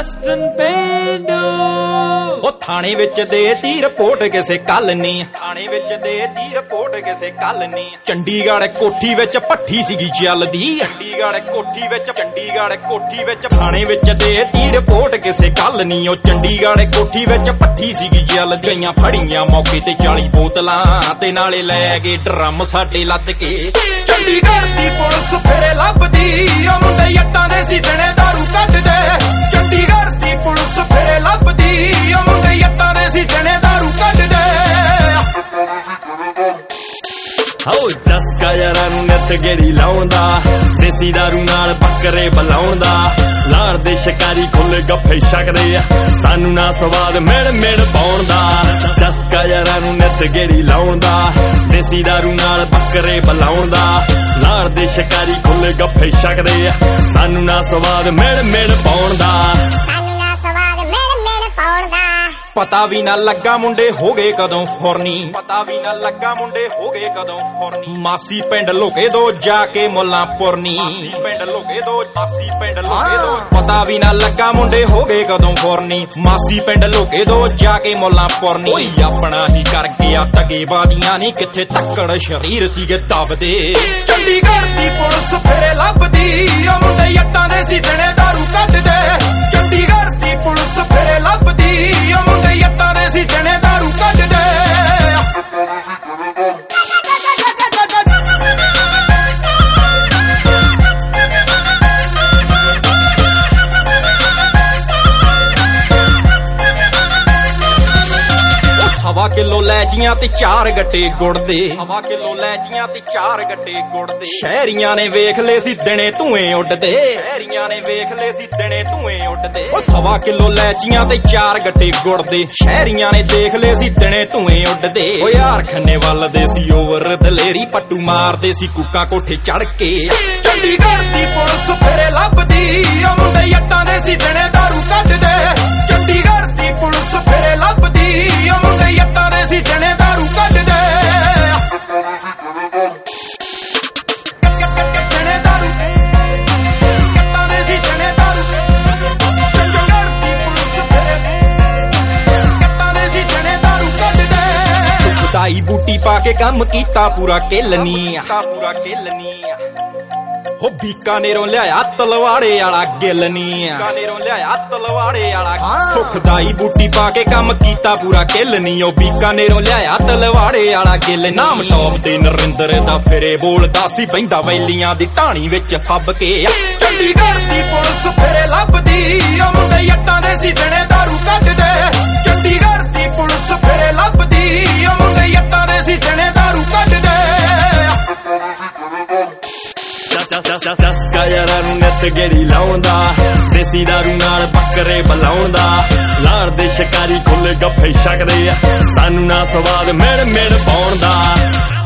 Justin ਪੇਂਡੂ ਉਹ ਥਾਣੇ ਵਿੱਚ ਦੇਤੀ ਰਿਪੋਰਟ ਕਿਸੇ ਕੱਲ ਨੀ, ਥਾਣੇ ਵਿੱਚ ਦੇਤੀ ਰਿਪੋਰਟ ਕਿਸੇ ਕੱਲ ਨੀ। ਚੰਡੀਗੜ੍ਹ ਕੋਠੀ ਵਿੱਚ ਭੱਠੀ ਸੀਗੀ ਚੱਲਦੀ, ਚੰਡੀਗੜ੍ਹ ਕੋਠੀ ਵਿੱਚ ਥਾਣੇ ਵਿੱਚ ਦੇਤੀ ਰਿਪੋਰਟ ਕਿਸੇ ਕੱਲ ਨੀ। ਉਹ ਚੰਡੀਗੜ੍ਹ ਕੋਠੀ ਵਿੱਚ ਭੱਠੀ ਸੀਗੀ ਚੱਲਦੀ, ਗਈਆਂ ਫੜੀਆਂ ਮੌਕੇ ਤੇ 40 ਬੋਤਲਾਂ ਤੇ ਨਾਲੇ ਲੈ ਗਏ ਡਰਮ ਸਾਡੇ ਲੱਦ ਕੇ। ਚੰਡੀਗੜ੍ਹ ਦੀ ਪੁਲਿਸ ਫੇਰੇ ਲੱਭਦੀ, ਉਹ ਮੁੰਡੇ ਜੱਟਾਂ ਦੇ ਸੀ ਦਿਨੇ ਦਾਰੂ ਕੱਢਦੇ। ਚੰਡੀਗੜ੍ਹ ਦੀ ਪੁਲਿਸ ਫੇਰੇ ਲੱਭਦੀ, ਉਹ ਮੁੰਡੇ ਜੱਟਾਂ ਦੇ ਸੀ ਦਿਨੇ ਦਾਰੂ ਕੱਢਦੇ। ਹੋ ਜਸਕਾ ਯਾਰਾਂ ਨੂੰ ਨਿੱਤ ਗੇੜੀ ਲਾਉਂਦਾ, ਦੇਸੀ ਦਾਰੂ ਨਾਲ ਬੱਕਰੇ ਬਲਾਉਂਦਾ। ਲਾੜ ਦੇ ਸ਼ਿਕਾਰੀ ਖੁੱਲੇ ਗੱਫੇ ਛਕਦੇ ਆ, ਸਾਨੂੰ ਨਾ ਸਵਾਦ ਮਿਣ ਪਾਉਣ ਦਾ। ਜਸਕਾ ਯਾਰਾਂ ਨੂੰ ਨਿੱਤ ਗੇੜੀ ਲਾਉਂਦਾ, ਦੇਸੀ ਦਾਰੂ ਨਾਲ ਬੱਕਰੇ ਬਲਾਉਂਦਾ। ਲਾੜ ਦੇ ਸ਼ਿਕਾਰੀ ਖੁੱਲੇ ਗੱਫੇ ਛਕਦੇ ਆ, ਸਾਨੂੰ ਨਾ ਸਵਾਦ ਮਿਣ ਪਾਉਣ ਦਾ। ਪਤਾ ਵੀ ਨਾ ਲੱਗਾ ਮੁੰਡੇ ਹੋ ਗਏ ਕਦੋਂ ਫੁਰਨੀ, ਪਤਾ ਵੀ ਨਾ ਲੱਗਾ ਮੁੰਡੇ ਹੋ ਗਏ ਕਦੋਂ ਫੁਰਨੀ। ਮਾਸੀ ਪਿੰਡ ਲੁਕੇ ਦੋ ਜਾ ਕੇ ਮੁੱਲਾਂਪੁਰ ਨੀ, ਪਿੰਡ ਲੁਕੇ ਦੋ, ਮਾਸੀ ਪਿੰਡ ਲੁਕੇ ਦੋ। ਪਤਾ ਵੀ ਨਾ ਲੱਗਾ ਮੁੰਡੇ ਹੋ ਗਏ ਕਦੋਂ ਫੁਰਨੀ, ਮਾਸੀ ਪਿੰਡ ਲੁਕੇ ਦੋ ਜਾ ਕੇ ਮੁੱਲਾਂਪੁਰ ਨੀ। ਕੋਈ ਆਪਣਾ ਹੀ ਕਰ ਗਿਆ ਤਗੇਬਾਜ਼ੀਆਂ ਨੀ, ਕਿੱਥੇ ਤੱਕੜ ਸ਼ਰੀਰ ਸੀਗੇ ਦਬਦੇ। ਚੰਡੀਗੜ੍ਹ ਦੀ ਪੁਲਿਸ ਫੇਰੇ ਲੱਭਦੀ, ਉਹ ਮੁੰਡੇ ਜੱਟਾਂ ਦੇ ਸੀ ਦਿਨੇ ਦਾਰੂ ਕੱਢਦੇ। ਚੰਡੀਗੜ੍ਹ ਦੀ ਪੁਲਿਸ ਫੇਰੇ ਲੱਭਦੀ, ਉਹ ਮੁੰਡੇ ਜੱਟਾਂ ਦੇ ਸੀ ਦਿਨੇ ਦਾਰੂ ਕੱਢਦੇ। ਹਵਾ ਕਿਲੋ ਲੈਚੀਆਂ ਤੇ 4 ਗੱਟੇ ਗੁੜ ਦੇ, ਹਵਾ ਕਿਲੋ ਲੈਚੀਆਂ ਤੇ 4 ਗੱਟੇ ਗੁੜ ਦੇ। ਸ਼ਹਿਰੀਆਂ ਨੇ ਵੇਖ ਲਏ ਸੀ ਦਿਨੇ ਧੂਏ ਉੱਡਦੇ, ਸ਼ਹਿਰੀਆਂ ਨੇ ਵੇਖ ਲਏ ਸੀ ਦਿਨੇ ਧੂਏ ਉੱਡਦੇ। ਉਹ 1.25 ਕਿਲੋ ਲੈਚੀਆਂ ਤੇ 4 ਗੱਟੇ ਗੁੜ ਦੇ, ਸ਼ਹਿਰੀਆਂ ਨੇ ਦੇਖ ਲਏ ਸੀ ਦਿਨੇ ਧੂਏ ਉੱਡਦੇ। ਉਹ ਯਾਰ ਖੰਨੇ ਵੱਲ ਦੇ ਸੀ ਓਵਰ ਦਲੇਰੀ, ਪੱਟੂ ਮਾਰਦੇ ਸੀ ਕੂਕਾਂ ਕੋਠੇ ਚੜ ਕੇ। ਚੰਡੀਗੜ੍ਹ ਦੀ ਪੁਲਿਸ ਫੇਰੇ ਲੱਭਦੀ, ਉਹ ਮੁੰਡੇ ਜੱਟਾਂ ਦੇ ਸੀ ਦਿਨੇ ਦਾਰੂ ਕੱਢਦੇ। ਚੰਡੀਗੜ੍ਹ ਦੀ ਪੁਲਿਸ ਫੇਰੇ ਲੱਭਦੀ, ਉਹ ਮੁੰਡੇ ਜੱਟਾਂ ਦੇ ਸੀ ਦਿਨੇ ਦਾਰੂ ਕੱਢਦੇ। ਦਾਈ ਬੂਟੀ ਪਾ ਕੇ ਕੰਮ ਕੀਤਾ ਪੂਰਾ ਕਿਲਨੀ, ਪੂਰਾ ਕਿਲਨੀ। ਹੋ ਬੀਕਾਨੇਰੋਂ ਲਿਆਇਆ ਤਲਵਾੜੇ ਵਾਲਾ ਗਿਲਨੀ, ਬੀਕਾਨੇਰੋਂ ਲਿਆਇਆ ਤਲਵਾੜੇ ਵਾਲਾ। ਸੁਖਦਾਈ ਬੂਟੀ ਪਾ ਕੇ ਕੰਮ ਕੀਤਾ ਪੂਰਾ ਕਿਲਨੀ, ਉਹ ਬੀਕਾਨੇਰੋਂ ਲਿਆਇਆ ਤਲਵਾੜੇ ਵਾਲਾ ਗਿਲ। ਨਾਮ ਟੌਪ ਤੇ ਨਰਿੰਦਰ ਦਾ ਫਿਰੇ ਬੋਲਦਾ ਸੀ, ਬਹਿੰਦਾ ਵੈਲੀਆਂ ਦੀ ਢਾਣੀ ਵਿੱਚ ਫੱਬ ਕੇ। ਚੰਡੀਗੜ੍ਹ ਦੀ ਪੁਲਿਸ ਫੇਰੇ ਲੱਭਦੀ, ਉਹ ਮੁੰਡੇ ਜੱਟਾਂ ਦੇ ਸੀ ਦਿਨੇ ਦਾਰੂ ਕੱਢਦੇ। ਚੰਡੀਗੜ੍ਹ ਦੀ ਪੁਲਿਸ ਫੇਰੇ ਲੱਭਦੀ, ਉਹ ਮੁੰਡੇ ਜੱਟਾਂ ਦੇ ਸੀ ਦਿਨੇ ਦਾਰੂ ਕੱਢਦੇ। ਜਸਕਾ ਯਾਰਾਂ ਨੂੰ ਨਿੱਤ ਗੇੜੀ ਲਾਉਂਦਾ, ਦੇਸੀ ਦਾਰੂ ਨਾਲ ਬੱਕਰੇ ਬਲਾਉਂਦਾ। ਲਾੜ ਦੇ ਸ਼ਿਕਾਰੀ ਖੁੱਲੇ ਗੱਫੇ ਛਕਦੇ ਆ, ਸਾਨੂੰ ਨਾ ਸਵਾਦ ਮਿਣ ਪਾਉਣ ਦਾ।